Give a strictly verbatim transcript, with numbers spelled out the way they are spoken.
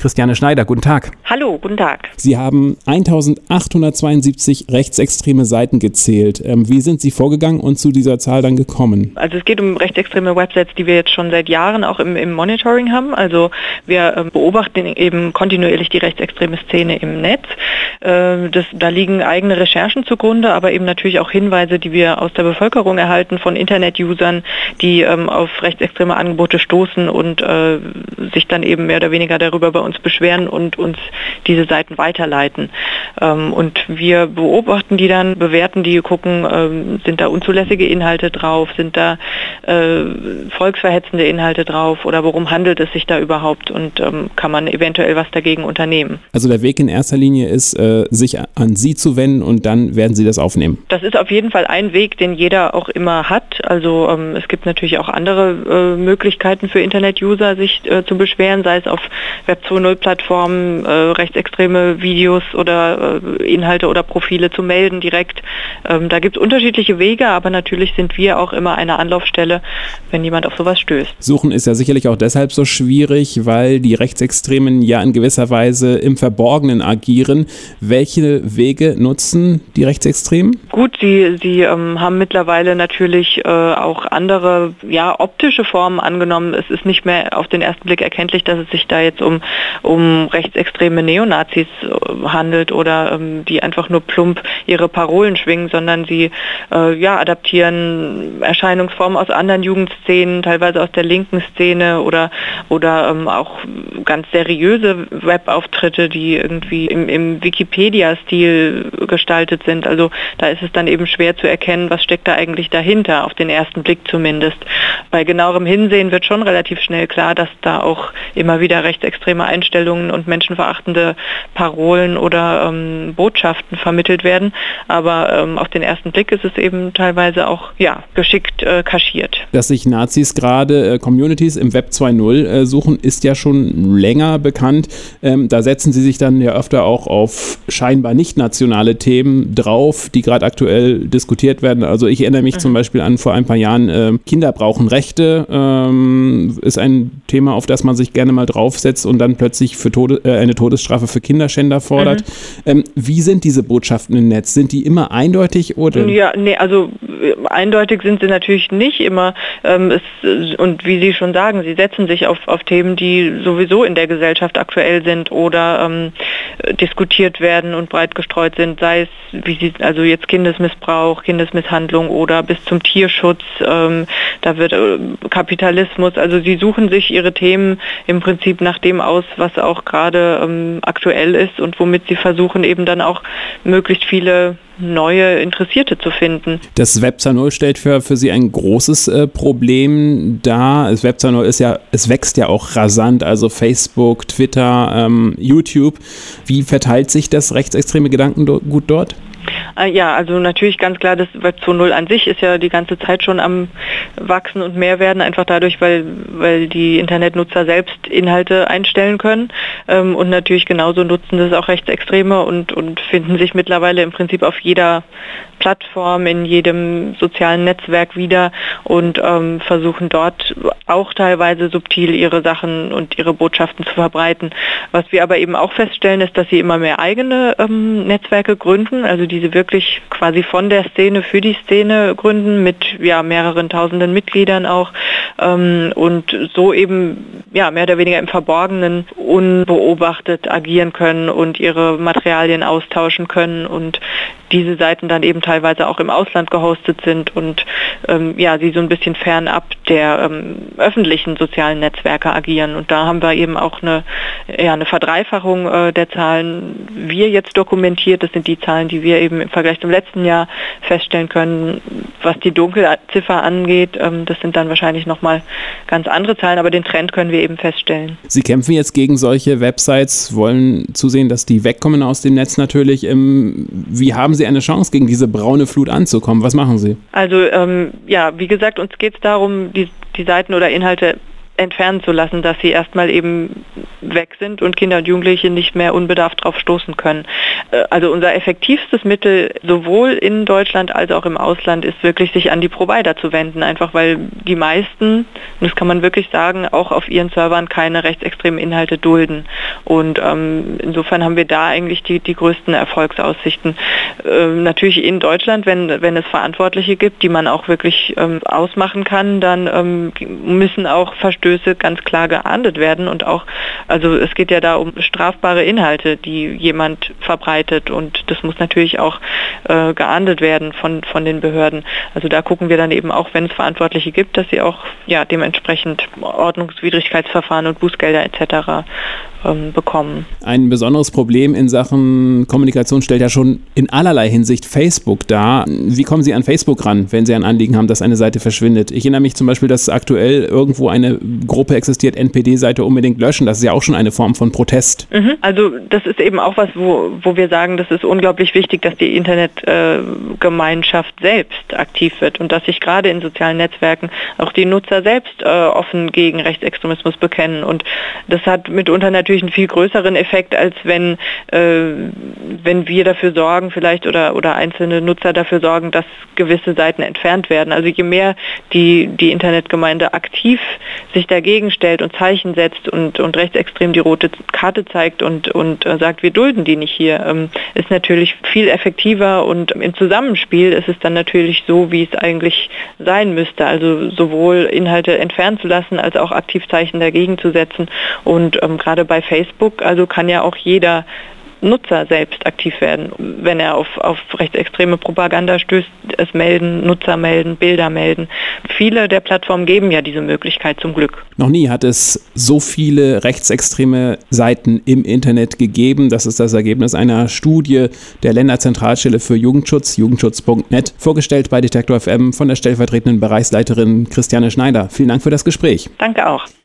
Christiane Schneider, guten Tag. Hallo, guten Tag. Sie haben eintausendachthundertzweiundsiebzig rechtsextreme Seiten gezählt. Ähm, wie sind Sie vorgegangen und zu dieser Zahl dann gekommen? Also es geht um rechtsextreme Websites, die wir jetzt schon seit Jahren auch im, im Monitoring haben. Also wir äh, beobachten eben kontinuierlich die rechtsextreme Szene im Netz. Äh, das, da liegen eigene Recherchen zugrunde, aber eben natürlich auch Hinweise, die wir aus der Bevölkerung erhalten von Internet-Usern, die ähm, auf rechtsextreme Angebote stoßen und äh, sich dann eben mehr oder weniger darüber bei uns beschweren und uns diese Seiten weiterleiten. Ähm, und wir beobachten die dann, bewerten die, gucken, ähm, sind da unzulässige Inhalte drauf, sind da äh, volksverhetzende Inhalte drauf oder worum handelt es sich da überhaupt und ähm, kann man eventuell was dagegen unternehmen. Also der Weg in erster Linie ist, äh, sich an Sie zu wenden und dann werden Sie das aufnehmen? Das ist auf jeden Fall ein Weg, den jeder auch immer hat. Also ähm, es gibt natürlich auch andere äh, Möglichkeiten für Internet-User, sich äh, zu beschweren, sei es auf Web zwei Punkt null Plattformen, äh, rechtsextreme Videos oder äh, Inhalte oder Profile zu melden direkt. Ähm, da gibt es unterschiedliche Wege, aber natürlich sind wir auch immer eine Anlaufstelle, wenn jemand auf sowas stößt. Suchen ist ja sicherlich auch deshalb so schwierig, weil die Rechtsextremen ja in gewisser Weise im Verborgenen agieren. Welche Wege nutzen die Rechtsextremen? Gut, sie, sie ähm, haben mittlerweile natürlich äh, auch andere, ja, optische Formen angenommen. Es ist nicht mehr auf den ersten Blick erkenntlich, dass es sich da jetzt um, um rechtsextreme Neonazis äh, handelt oder ähm, die einfach nur plump ihre Parolen schwingen, sondern sie äh, ja, adaptieren Erscheinungsformen aus anderen Jugendszenen, teilweise aus der linken Szene oder, oder ähm, auch ganz seriöse Webauftritte, die irgendwie im, im Wikipedia-Stil gestaltet sind. Also da ist es dann eben schwer zu erkennen, was steckt da eigentlich dahinter, auf den ersten Blick zumindest. Bei genauerem Hinsehen wird schon relativ schnell klar, dass da auch immer wieder rechtsextreme Einstellungen und menschenverachtende Parolen oder ähm, Botschaften vermittelt werden. Aber ähm, auf den ersten Blick ist es eben teilweise auch ja, geschickt äh, kaschiert. Dass sich Nazis gerade äh, Communities im Web zwei Punkt null äh, suchen, ist ja schon länger bekannt. Ähm, da setzen sie sich dann ja öfter auch auf scheinbar nicht nationale Themen drauf, die gerade aktuell diskutiert werden. Also ich erinnere mich mhm. zum Beispiel an vor ein paar Jahren, äh, Kinder brauchen Rechte, ähm, ist ein Thema, auf das man sich gerne mal draufsetzt und dann plötzlich für Tode, äh, eine Todesstrafe für Kinderschänder fordert. Mhm. Ähm, wie sind diese Botschaften im Netz? Sind die immer eindeutig oder? Ja, nee, also äh, eindeutig sind sie natürlich nicht immer. Ähm, es, und wie Sie schon sagen, sie setzen sich auf, auf Themen, die sowieso in der Gesellschaft aktuell sind oder ähm, diskutiert werden und breit gestreut sind, sei es wie sie, also jetzt Kindesmissbrauch, Kindesmisshandlung oder bis zum Tierschutz, ähm, da wird äh, Kapitalismus, also sie suchen sich ihre Themen im Prinzip nach dem aus, was auch gerade ähm, aktuell ist und womit sie versuchen eben dann auch möglichst viele neue Interessierte zu finden. Das Web zwei Punkt null stellt für, für Sie ein großes äh, Problem dar. Das Web zwei Punkt null ist ja, es wächst ja auch rasant, also Facebook, Twitter, ähm, YouTube. Wie verteilt sich das rechtsextreme Gedankengut dort? Ja, also natürlich ganz klar, das Web zwei Punkt null an sich ist ja die ganze Zeit schon am Wachsen und mehr werden, einfach dadurch, weil, weil die Internetnutzer selbst Inhalte einstellen können ähm, und natürlich genauso nutzen das auch Rechtsextreme und, und finden sich mittlerweile im Prinzip auf jeder Plattform, in jedem sozialen Netzwerk wieder und ähm, versuchen dort auch teilweise subtil ihre Sachen und ihre Botschaften zu verbreiten. Was wir aber eben auch feststellen, ist, dass sie immer mehr eigene ähm, Netzwerke gründen, also diese wirklich quasi von der Szene für die Szene gründen, mit ja, mehreren tausenden Mitgliedern auch ähm, und so eben ja, mehr oder weniger im Verborgenen unbeobachtet agieren können und ihre Materialien austauschen können und diese Seiten dann eben teilweise auch im Ausland gehostet sind und ähm, ja, sie so ein bisschen fernab der ähm, öffentlichen sozialen Netzwerke agieren. Und da haben wir eben auch eine, ja, eine Verdreifachung äh, der Zahlen. Wir jetzt dokumentiert, das sind die Zahlen, die wir eben im Vergleich zum letzten Jahr feststellen können. Was die Dunkelziffer angeht, ähm, das sind dann wahrscheinlich nochmal ganz andere Zahlen, aber den Trend können wir eben feststellen. Sie kämpfen jetzt gegen solche Websites, wollen zusehen, dass die wegkommen aus dem Netz natürlich. Ähm, wie haben Sie eine Chance, gegen diese braune Flut anzukommen? Was machen Sie? Also ähm, ja, wie gesagt, uns geht es darum, die, die Seiten oder Inhalte entfernen zu lassen, dass sie erstmal eben weg sind und Kinder und Jugendliche nicht mehr unbedarft drauf stoßen können. Also unser effektivstes Mittel sowohl in Deutschland als auch im Ausland ist wirklich, sich an die Provider zu wenden, einfach weil die meisten, und das kann man wirklich sagen, auch auf ihren Servern keine rechtsextremen Inhalte dulden. Und ähm, insofern haben wir da eigentlich die, die größten Erfolgsaussichten. Ähm, natürlich in Deutschland, wenn, wenn es Verantwortliche gibt, die man auch wirklich ähm, ausmachen kann, dann ähm, müssen auch Verstöße ganz klar geahndet werden und auch, also es geht ja da um strafbare Inhalte, die jemand verbreitet, und das muss natürlich auch äh, geahndet werden von, von den Behörden. Also da gucken wir dann eben auch, wenn es Verantwortliche gibt, dass sie auch ja, dementsprechend Ordnungswidrigkeitsverfahren und Bußgelder et cetera ähm, bekommen. Ein besonderes Problem in Sachen Kommunikation stellt ja schon in allerlei Hinsicht Facebook dar. Wie kommen Sie an Facebook ran, wenn Sie ein Anliegen haben, dass eine Seite verschwindet? Ich erinnere mich zum Beispiel, dass aktuell irgendwo eine Gruppe existiert, N P D-Seite unbedingt löschen. Das ist ja auch schon eine Form von Protest. Mhm. Also das ist eben auch was, wo, wo wir sagen, das ist unglaublich wichtig, dass die Internetgemeinschaft äh, selbst aktiv wird und dass sich gerade in sozialen Netzwerken auch die Nutzer selbst äh, offen gegen Rechtsextremismus bekennen. Und das hat mitunter natürlich einen viel größeren Effekt, als wenn, äh, wenn wir dafür sorgen, vielleicht oder, oder einzelne Nutzer dafür sorgen, dass gewisse Seiten entfernt werden. Also je mehr die, die Internetgemeinde aktiv sich dagegen stellt und Zeichen setzt und, und rechtsextrem die rote Karte zeigt und, und äh, sagt, wir dulden die nicht hier, ähm, ist natürlich viel effektiver, und im Zusammenspiel ist es dann natürlich so, wie es eigentlich sein müsste. Also sowohl Inhalte entfernen zu lassen, als auch aktiv Zeichen dagegen zu setzen. Und ähm, gerade bei Facebook, also kann ja auch jeder Nutzer selbst aktiv werden, wenn er auf, auf rechtsextreme Propaganda stößt, es melden, Nutzer melden, Bilder melden. Viele der Plattformen geben ja diese Möglichkeit zum Glück. Noch nie hat es so viele rechtsextreme Seiten im Internet gegeben. Das ist das Ergebnis einer Studie der Länderzentralstelle für Jugendschutz, jugendschutz punkt net, vorgestellt bei Detektor F M von der stellvertretenden Bereichsleiterin Christiane Schneider. Vielen Dank für das Gespräch. Danke auch.